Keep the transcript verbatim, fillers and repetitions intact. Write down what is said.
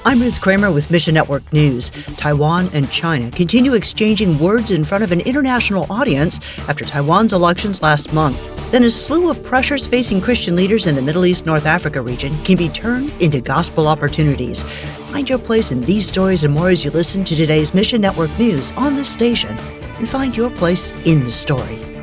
I'm Ruth Kramer with Mission Network News. Taiwan and China continue exchanging words in front of an international audience after Taiwan's elections last month. Then a slew of pressures facing Christian leaders in the Middle East North Africa region can be turned into gospel opportunities. Find your place in these stories and more as you listen to today's Mission Network News on this station, and find your place in the story.